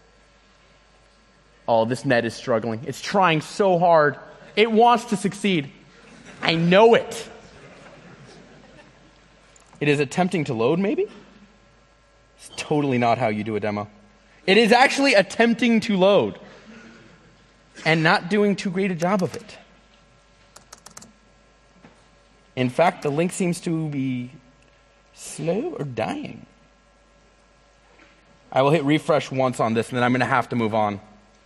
Oh, this net is struggling. It's trying so hard. It wants to succeed. I know it. It is attempting to load, maybe? It's totally not how you do a demo. It is actually attempting to load and not doing too great a job of it. In fact, the link seems to be slow or dying. I will hit refresh once on this, and then I'm going to have to move on.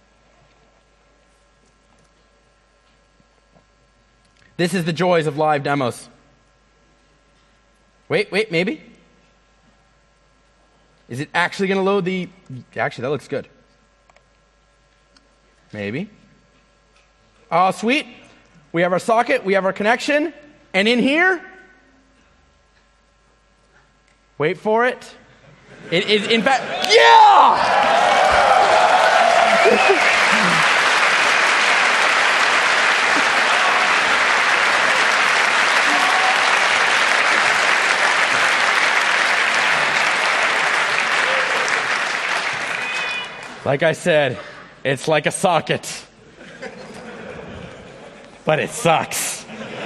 This is the joys of live demos. Wait, wait, maybe? Is it actually going to load the... Actually, that looks good. Maybe. Oh, sweet. We have our socket, we have our connection, and in here... Wait for it. It is, in fact... Yeah! Like I said, it's like a socket. But it sucks.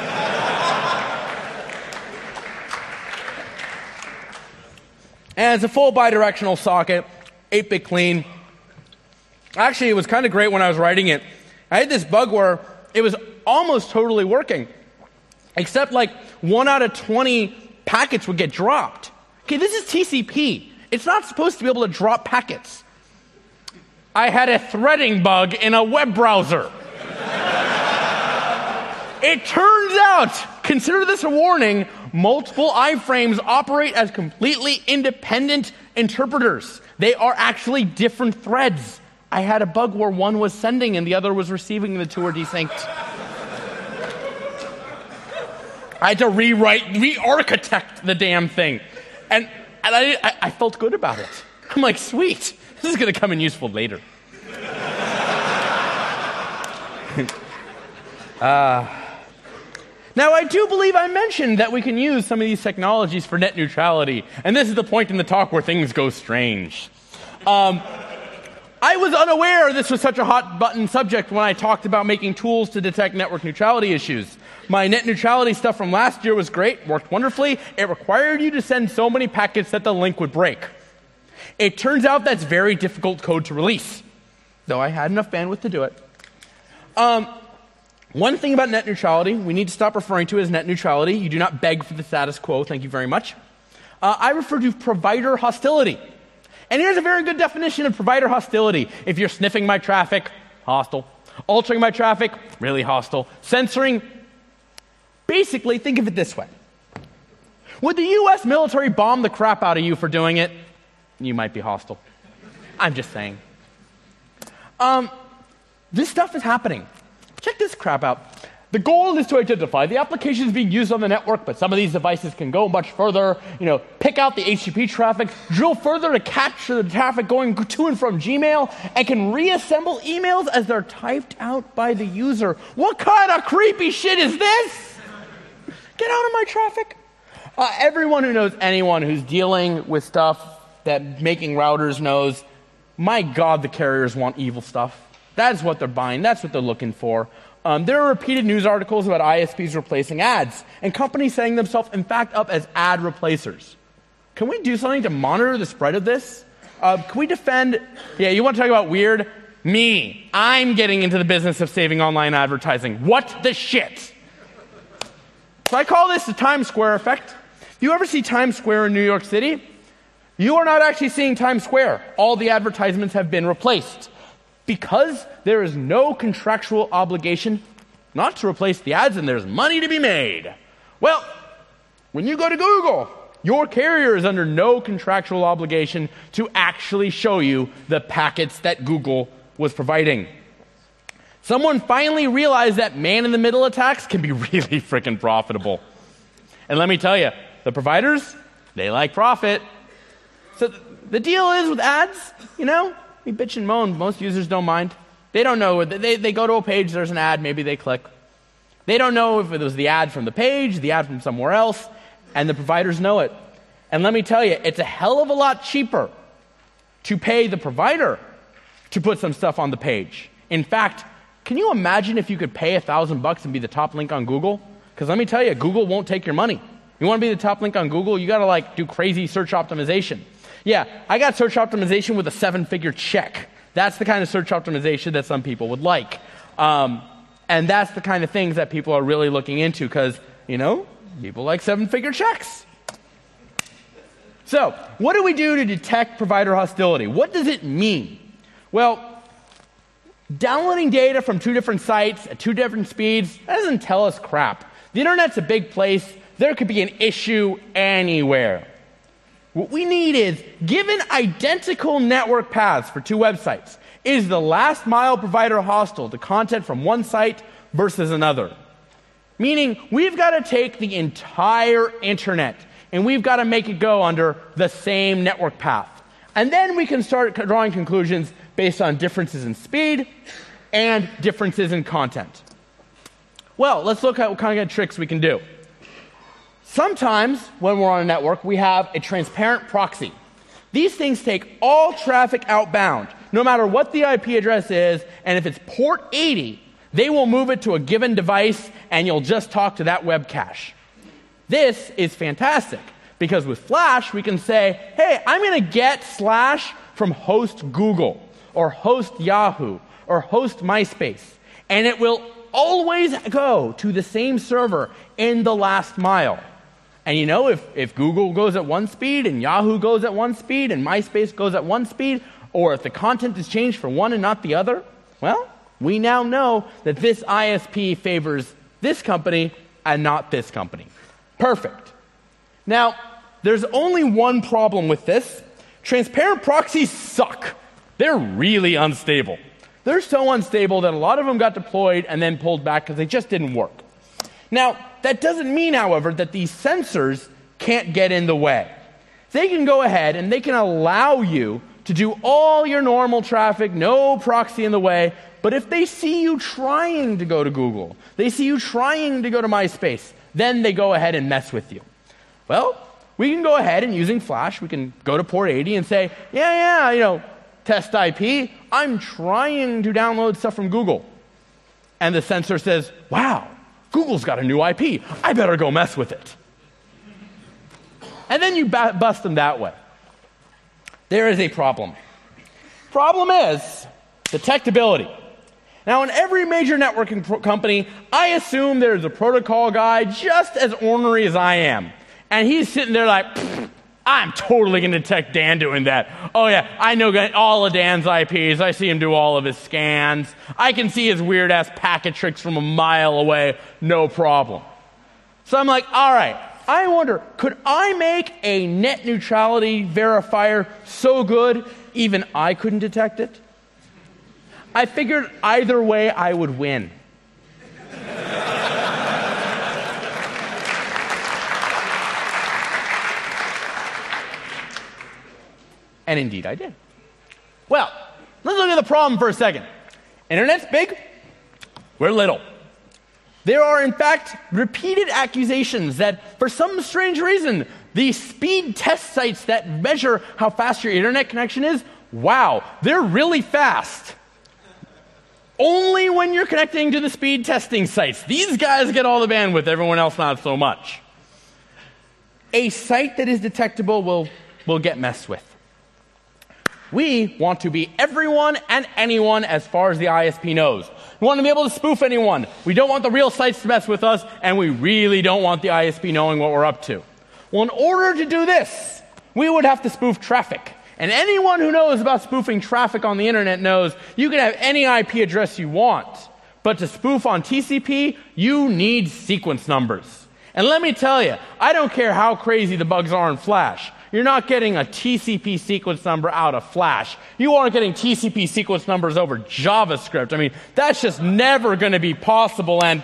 And it's a full bidirectional socket, eight bit clean. Actually, it was kind of great when I was writing it. I had this bug where it was almost totally working, except like one out of twenty packets would get dropped. Okay, this is T C P. It's not supposed to be able to drop packets. I had a threading bug in a web browser. It turns out, consider this a warning, multiple iframes operate as completely independent interpreters. They are actually different threads. I had a bug where one was sending and the other was receiving, and the two are desynced. I had to rewrite, re-architect the damn thing. And, and I, I, I felt good about it. I'm like, sweet, this is going to come in useful later. uh, now, I do believe I mentioned that we can use some of these technologies for net neutrality. And this is the point in the talk where things go strange. Um, I was unaware this was such a hot button subject when I talked about making tools to detect network neutrality issues. My net neutrality stuff from last year was great, worked wonderfully. It required you to send so many packets that the link would break. It turns out that's very difficult code to release, though I had enough bandwidth to do it. Um, one thing about net neutrality we need to stop referring to as net neutrality. You do not beg for the status quo, thank you very much. Uh, I refer to provider hostility. And here's a very good definition of provider hostility. If you're sniffing my traffic, hostile. Altering my traffic, really hostile. Censoring, basically, think of it this way. Would the U S military bomb the crap out of you for doing it? You might be hostile. I'm just saying. Um, this stuff is happening. Check this crap out. The goal is to identify the applications being used on the network, but some of these devices can go much further. You know, pick out the H T T P traffic, drill further to capture the traffic going to and from Gmail, and can reassemble emails as they're typed out by the user. What kind of creepy shit is this? Get out of my traffic. Uh, everyone who knows anyone who's dealing with stuff that making routers knows, my God, the carriers want evil stuff. That's what they're buying. That's what they're looking for. Um, there are repeated news articles about I S Ps replacing ads, and companies setting themselves, in fact, up as ad replacers. Can we do something to monitor the spread of this? Uh, can we defend... Yeah, you want to talk about weird? Me. I'm getting into the business of saving online advertising. What the shit? So I call this the Times Square effect. If you ever see Times Square in New York City, you are not actually seeing Times Square. All the advertisements have been replaced. Because there is no contractual obligation not to replace the ads and there's money to be made. Well, when you go to Google, your carrier is under no contractual obligation to actually show you the packets that Google was providing. Someone finally realized that man-in-the-middle attacks can be really freaking profitable. And let me tell you, the providers, they like profit. So th- the deal is with ads, you know, we bitch and moan. Most users don't mind. They don't know. They, they go to a page, there's an ad, maybe they click. They don't know if it was the ad from the page, the ad from somewhere else, and the providers know it. And let me tell you, it's a hell of a lot cheaper to pay the provider to put some stuff on the page. In fact, can you imagine if you could pay a thousand bucks and be the top link on Google? Because let me tell you, Google won't take your money. You want to be the top link on Google, you got to like do crazy search optimization. Yeah, I got search optimization with a seven-figure check. That's the kind of search optimization that some people would like. Um, and that's the kind of things that people are really looking into because, you know, people like seven-figure checks. So, what do we do to detect provider hostility? What does it mean? Well, downloading data from two different sites at two different speeds, that doesn't tell us crap. The internet's a big place. There could be an issue anywhere. What we need is, given identical network paths for two websites, is the last mile provider hostile to content from one site versus another? Meaning, we've got to take the entire internet and we've got to make it go under the same network path. And then we can start drawing conclusions based on differences in speed and differences in content. Well, let's look at what kind of tricks we can do. Sometimes, when we're on a network, we have a transparent proxy. These things take all traffic outbound, no matter what the I P address is, and if it's port eighty, they will move it to a given device, and you'll just talk to that web cache. This is fantastic, because with Flash, we can say, hey, I'm going to get slash from host Google, or host Yahoo, or host MySpace, and it will always go to the same server in the last mile. And you know, if, if Google goes at one speed, and Yahoo goes at one speed, and MySpace goes at one speed, or if the content is changed for one and not the other, well, we now know that this I S P favors this company and not this company. Perfect. Now, there's only one problem with this. Transparent proxies suck. They're really unstable. They're so unstable that a lot of them got deployed and then pulled back because they just didn't work. Now, that doesn't mean, however, that these sensors can't get in the way. They can go ahead and they can allow you to do all your normal traffic, no proxy in the way, but if they see you trying to go to Google, they see you trying to go to MySpace, then they go ahead and mess with you. Well, we can go ahead and using Flash, we can go to port eighty and say, yeah, yeah, you know, test I P, I'm trying to download stuff from Google. And the sensor says, wow, Google's got a new I P. I better go mess with it. And then you ba- bust them that way. There is a problem. Problem is detectability. Now, in every major networking pro- company, I assume there's a protocol guy just as ornery as I am. And he's sitting there like, I'm totally going to detect Dan doing that. Oh, yeah, I know all of Dan's I Ps. I see him do all of his scans. I can see his weird-ass packet tricks from a mile away. No problem. So I'm like, all right, I wonder, could I make a net neutrality verifier so good even I couldn't detect it? I figured either way I would win. And indeed I did. Well, let's look at the problem for a second. Internet's big, we're little. There are, in fact, repeated accusations that, for some strange reason, the speed test sites that measure how fast your internet connection is, wow, they're really fast. Only when you're connecting to the speed testing sites. These guys get all the bandwidth, everyone else not so much. A site that is detectable will, will get messed with. We want to be everyone and anyone as far as the I S P knows. We want to be able to spoof anyone. We don't want the real sites to mess with us, and we really don't want the I S P knowing what we're up to. Well, in order to do this, we would have to spoof traffic. And anyone who knows about spoofing traffic on the internet knows you can have any I P address you want. But to spoof on T C P, you need sequence numbers. And let me tell you, I don't care how crazy the bugs are in Flash. You're not getting a T C P sequence number out of Flash. You aren't getting T C P sequence numbers over JavaScript. I mean, that's just never going to be possible. And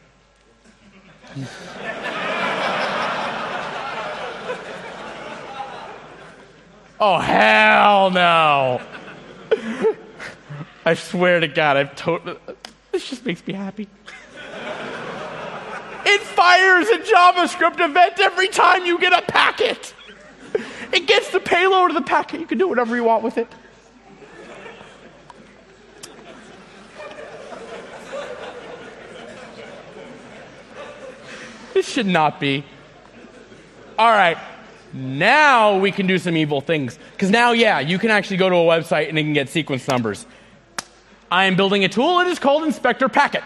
oh, hell no. I swear to God, I've totally... This just makes me happy. It fires a JavaScript event every time you get a packet. It gets the payload of the packet. You can do whatever you want with it. This should not be. All right. Now we can do some evil things. Because now, yeah, you can actually go to a website and it can get sequence numbers. I am building a tool. It is called Inspector Packet.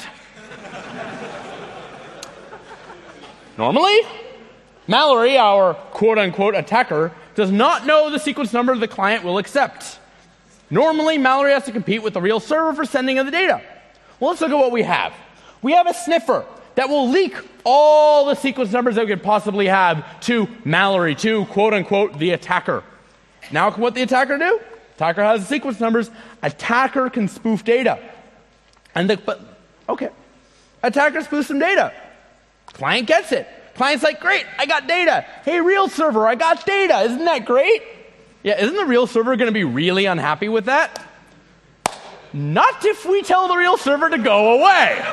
Normally, Mallory, our quote-unquote attacker, does not know the sequence number the client will accept. Normally, Mallory has to compete with the real server for sending of the data. Well, let's look at what we have. We have a sniffer that will leak all the sequence numbers that we could possibly have to Mallory, to quote-unquote the attacker. Now, what the attacker do? Attacker has the sequence numbers. Attacker can spoof data. And the, but, okay. Attacker spoofs some data. Client gets it. Client's like, great, I got data. Hey, real server, I got data. Isn't that great? Yeah, isn't the real server going to be really unhappy with that? Not if we tell the real server to go away.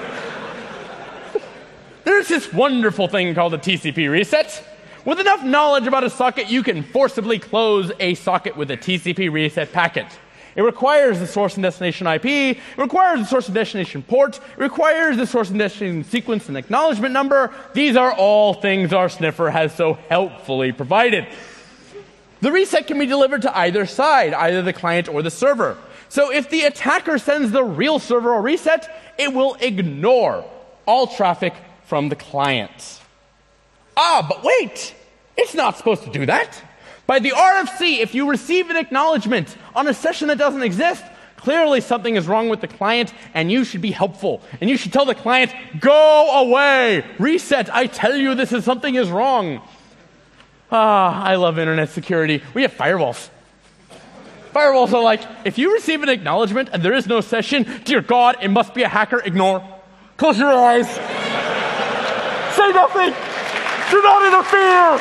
There's this wonderful thing called a T C P reset. With enough knowledge about a socket, you can forcibly close a socket with a T C P reset packet. It requires the source and destination I P. It requires the source and destination port. It requires the source and destination sequence and acknowledgement number. These are all things our sniffer has so helpfully provided. The reset can be delivered to either side, either the client or the server. So if the attacker sends the real server a reset, it will ignore all traffic from the client. Ah, but wait! It's not supposed to do that. By the R F C, if you receive an acknowledgement on a session that doesn't exist, Clearly something is wrong with the client, and you should be helpful. And you should tell the client, go away, reset, I tell you this is something is wrong. Ah, I love internet security. We have firewalls. Firewalls are like, if you receive an acknowledgement and there is no session, dear God, it must be a hacker, ignore. Close your eyes. Say nothing. Do not interfere.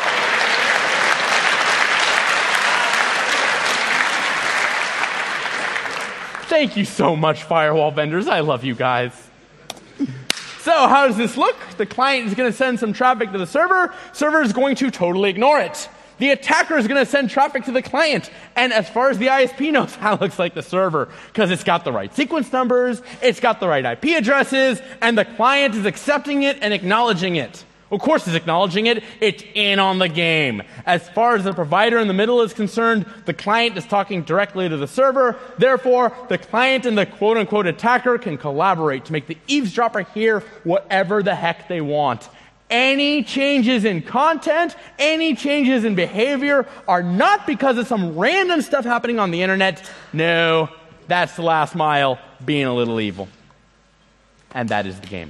Thank you so much, firewall vendors. I love you guys. So how does this look? The client is going to send some traffic to the server. Server is going to totally ignore it. The attacker is going to send traffic to the client. And as far as the I S P knows, that looks like the server because it's got the right sequence numbers, it's got the right I P addresses, and the client is accepting it and acknowledging it. Of course it's acknowledging it. It's in on the game. As far as the provider in the middle is concerned, the client is talking directly to the server. Therefore, the client and the quote-unquote attacker can collaborate to make the eavesdropper hear whatever the heck they want. Any changes in content, any changes in behavior are not because of some random stuff happening on the internet. No, that's the last mile, being a little evil. And that is the game.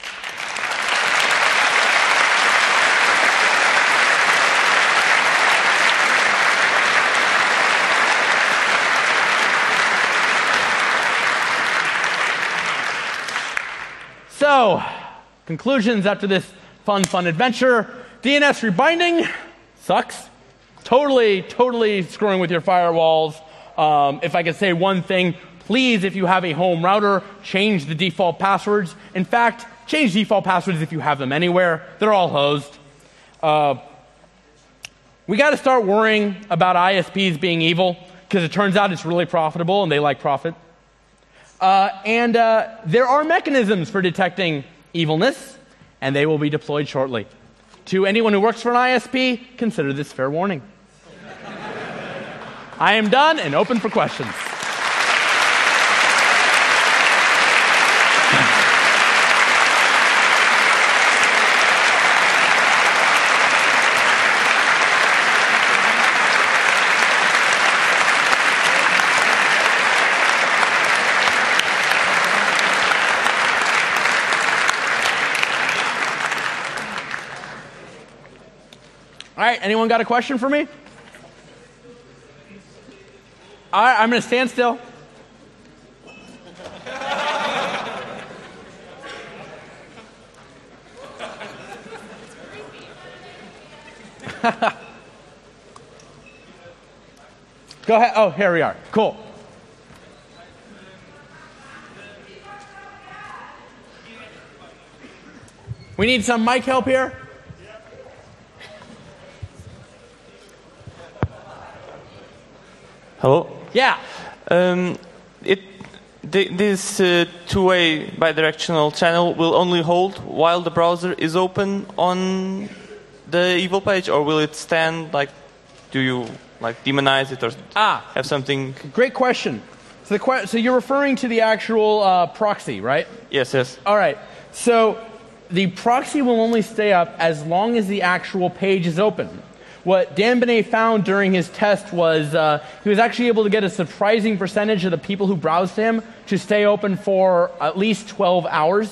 So, conclusions after this fun, fun adventure. D N S rebinding sucks. Totally, totally screwing with your firewalls. Um, if I could say one thing, please, if you have a home router, change the default passwords. In fact, change default passwords if you have them anywhere. They're all hosed. Uh, we got to start worrying about I S Ps being evil because it turns out it's really profitable and they like profit. Uh, and uh, there are mechanisms for detecting evilness, and they will be deployed shortly. To anyone who works for an I S P, consider this fair warning. I am done and open for questions. All right, anyone got a question for me? All right, I'm going to stand still. Go ahead. Oh, here we are. Cool. We need some mic help here. Hello? Yeah. Um, it, th this uh, two-way bidirectional channel will only hold while the browser is open on the evil page, or will it stand, like, do you like demonize it or ah, have something? Great question. So, the que so you're referring to the actual uh, proxy, right? Yes, yes. All right. So the proxy will only stay up as long as the actual page is open. What Dan Benet found during his test was uh, he was actually able to get a surprising percentage of the people who browsed him to stay open for at least twelve hours.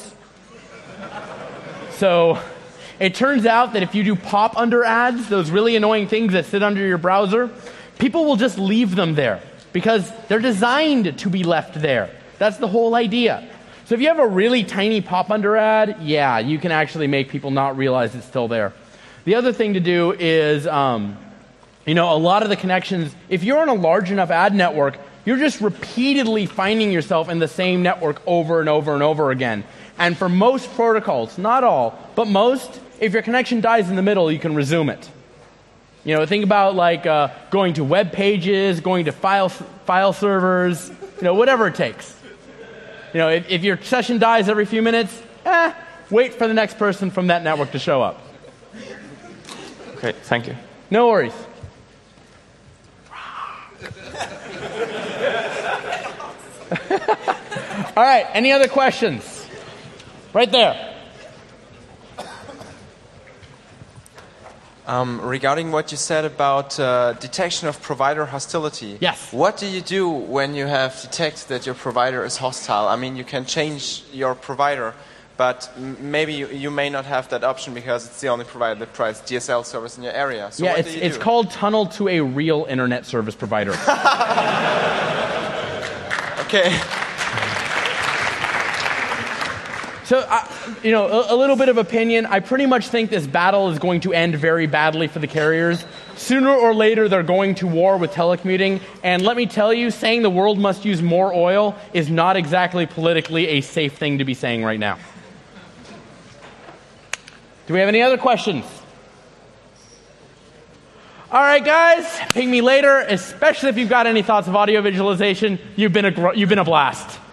So it turns out that if you do pop under ads, those really annoying things that sit under your browser, people will just leave them there because they're designed to be left there. That's the whole idea. So if you have a really tiny pop under ad, yeah, you can actually make people not realize it's still there. The other thing to do is, um, you know, a lot of the connections, if you're on a large enough ad network, you're just repeatedly finding yourself in the same network over and over and over again. And for most protocols, not all, but most, if your connection dies in the middle, you can resume it. You know, think about like uh, going to web pages, going to file, file servers, you know, whatever it takes. You know, if, if your session dies every few minutes, eh, wait for the next person from that network to show up. Okay, thank you. No worries. All right, any other questions? Right there. Um, regarding what you said about uh, detection of provider hostility. Yes. What do you do when you have detected that your provider is hostile? I mean, you can change your provider, but m maybe you, you may not have that option because it's the only provider that provides D S L service in your area. So yeah, what it's, do you it's do? called tunnel to a real internet service provider. Okay. So, uh, you know, a, a little bit of opinion. I pretty much think this battle is going to end very badly for the carriers. Sooner or later, they're going to war with telecommuting. And let me tell you, saying the world must use more oil is not exactly politically a safe thing to be saying right now. Do we have any other questions? All right, guys, ping me later, especially if you've got any thoughts of audio visualization. You've been a, gr- you've been a blast.